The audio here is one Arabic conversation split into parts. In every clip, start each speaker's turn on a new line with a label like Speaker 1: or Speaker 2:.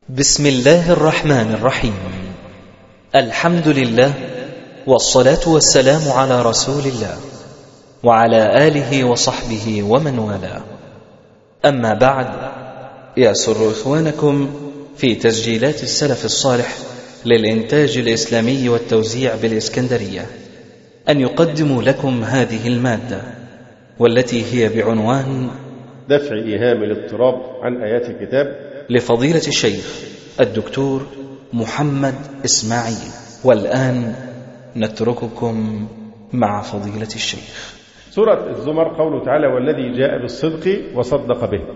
Speaker 1: بسم الله الرحمن الرحيم. الحمد لله، والصلاة والسلام على رسول الله وعلى آله وصحبه ومن والاه. أما بعد، يسر إخوانكم في تسجيلات السلف الصالح للإنتاج الإسلامي والتوزيع بالإسكندرية أن يقدموا لكم هذه المادة، والتي هي بعنوان
Speaker 2: دفع إيهام الاضطراب عن آيات الكتاب
Speaker 1: لفضيلة الشيخ الدكتور محمد إسماعيل. والآن نترككم مع فضيلة الشيخ.
Speaker 2: سورة الزمر قوله تعالى: والذي جاء بالصدق وصدق به،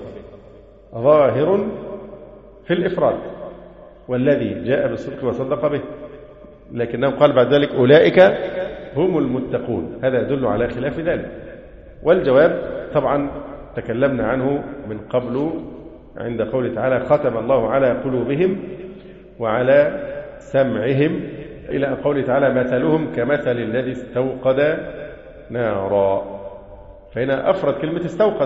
Speaker 2: ظاهر في الإفراد، والذي جاء بالصدق وصدق به، لكنه قال بعد ذلك أولئك هم المتقون. هذا يدل على خلاف ذلك. والجواب طبعا تكلمنا عنه من قبل عند قوله تعالى: ختم الله على قلوبهم وعلى سمعهم، إلى قوله تعالى: مثلهم كمثل الذي استوقد نارا. فهنا أفرد كلمة استوقد،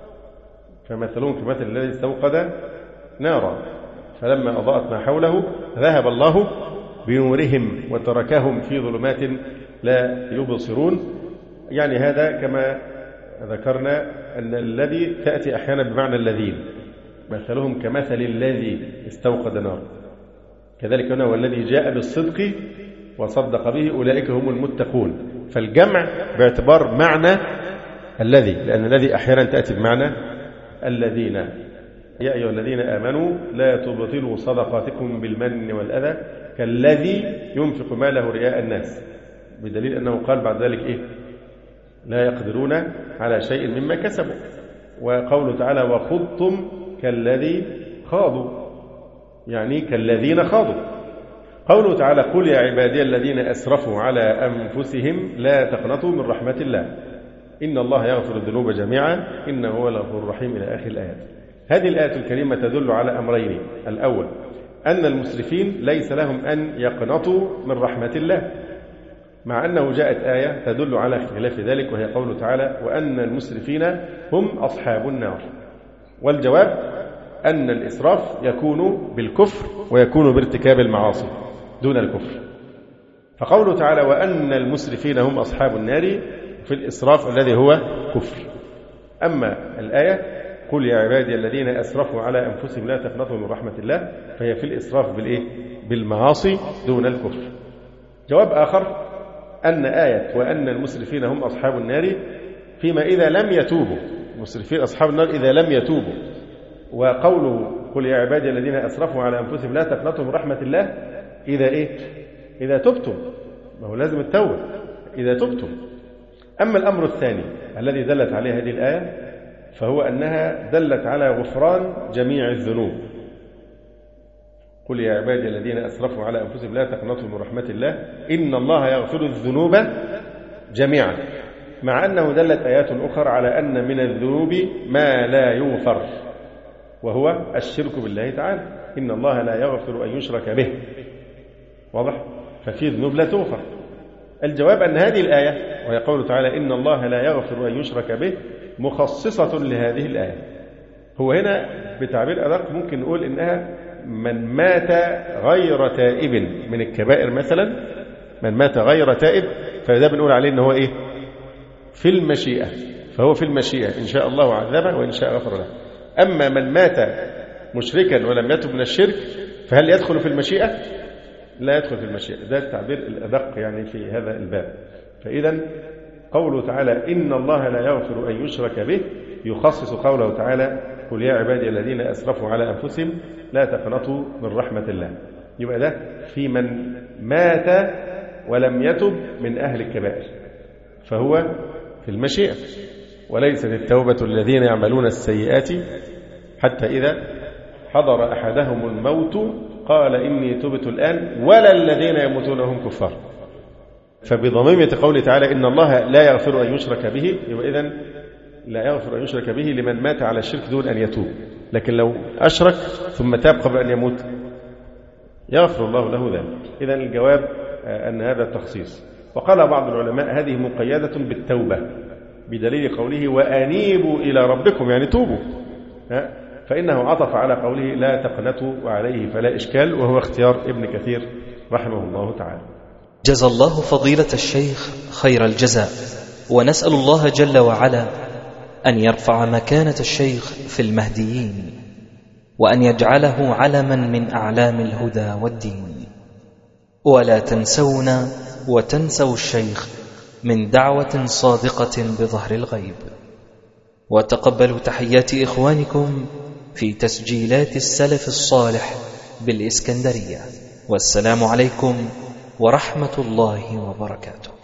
Speaker 2: فمثلهم كمثل الذي استوقد نارا، فلما أضاءت ما حوله ذهب الله بنورهم وتركهم في ظلمات لا يبصرون. يعني هذا كما ذكرنا أن الذي تأتي أحيانا بمعنى الذين، مثلهم كمثل الذي استوقد نار. كذلك هنا: والذي جاء بالصدق وصدق به أولئك هم المتقون. فالجمع باعتبار معنى الذي، لأن الذي أحيانا تأتي بمعنى الذين. يا أيها الذين آمنوا لا تبطلوا صدقاتكم بالمن والأذى كالذي ينفق ماله رئاء الناس، بدليل أنه قال بعد ذلك إيه؟ لا يقدرون على شيء مما كسبوا. وقوله تعالى: وخضتم كالذي خاضوا، يعني كالذين خاضوا. قوله تعالى: قل يا عبادي الذين أسرفوا على أنفسهم لا تقنطوا من رحمة الله إن الله يغفر الذنوب جميعا إنه هو الغفور الرحيم، إلى آخر الآيات. هذه الآية الكريمة تدل على أمرين: الأول أن المسرفين ليس لهم أن يقنطوا من رحمة الله، مع أنه جاءت آية تدل على خلاف ذلك، وهي قوله تعالى: وأن المسرفين هم أصحاب النار. والجواب أن الإسراف يكون بالكفر ويكون بارتكاب المعاصي دون الكفر. فقوله تعالى: وأن المسرفين هم أصحاب النار في الإسراف الذي هو كفر. أما الآية: قل يا عبادي الذين أسرفوا على أنفسهم لا تقنطوا من رحمة الله، فهي في الإسراف بالمعاصي دون الكفر. جواب آخر أن آية وأن المسرفين هم أصحاب النار فيما إذا لم يتوبوا، المسرفين أصحاب النار إذا لم يتوبوا. وقوله: قل يا عبادي الذين أسرفوا على أنفسهم لا تقنطوا من رحمة الله، إذا إيه؟ إذا تبتم، ما هو لازم التوبة إذا تبتم. أما الأمر الثاني الذي دلت عليه هذه الآية فهو أنها دلت على غفران جميع الذنوب. قل يا عبادي الذين أسرفوا على أنفسهم لا تقنطوا من رحمة الله إن الله يغفر الذنوب جميعا، مع أنه دلت آيات أخرى على أن من الذنوب ما لا يغفر، وهو الشرك بالله تعالى. إن الله لا يغفر أن يشرك به، واضح؟ ففي ذنوب لا تغفر. الجواب أن هذه الآية، وهي قوله تعالى: إن الله لا يغفر أن يشرك به، مخصصة لهذه الآية. هو هنا بتعبير أدق ممكن نقول إنها من مات غير تائب من الكبائر مثلا، من مات غير تائب، فده بنقول عليه إن هو إيه؟ في المشيئة، فهو في المشيئة، إن شاء الله عذبه وإن شاء غفر له. أما من مات مشركا ولم يتب من الشرك فهل يدخل في المشيئة؟ لا يدخل في المشيئة. ده التعبير الأدق يعني في هذا الباب. فإذا قوله تعالى: إن الله لا يغفر أن يشرك به يخصص قوله تعالى: قل يا عبادي الذين أسرفوا على أنفسهم لا تقنطوا من رحمة الله. يبقى ده في من مات ولم يتب من أهل الكبائر، فهو في المشيئة. وليست التوبة الذين يعملون السيئات حتى إذا حضر أحدهم الموت قال إني تبت الآن ولا الذين يموتون هم كفار. فبضميمة قوله تعالى: إن الله لا يغفر أن يشرك به، يبقى إذن لا يغفر أن يشرك به لمن مات على الشرك دون أن يتوب. لكن لو أشرك ثم تاب قبل أن يموت يغفر الله له ذلك. إذن الجواب أن هذا التخصيص. وقال بعض العلماء: هذه مقيدة بالتوبة، بدليل قوله: وأنيبوا إلى ربكم، يعني توبوا. فإنه عطف على قوله لا تقنطوا وعليه فلا إشكال، وهو اختيار ابن كثير رحمه الله تعالى.
Speaker 1: جزى الله فضيلة الشيخ خير الجزاء، ونسأل الله جل وعلا أن يرفع مكانة الشيخ في المهديين، وأن يجعله علما من أعلام الهدى والدين. ولا تنسونا وتنسوا الشيخ من دعوة صادقة بظهر الغيب. وتقبلوا تحيات إخوانكم في تسجيلات السلف الصالح بالإسكندرية. والسلام عليكم ورحمة الله وبركاته.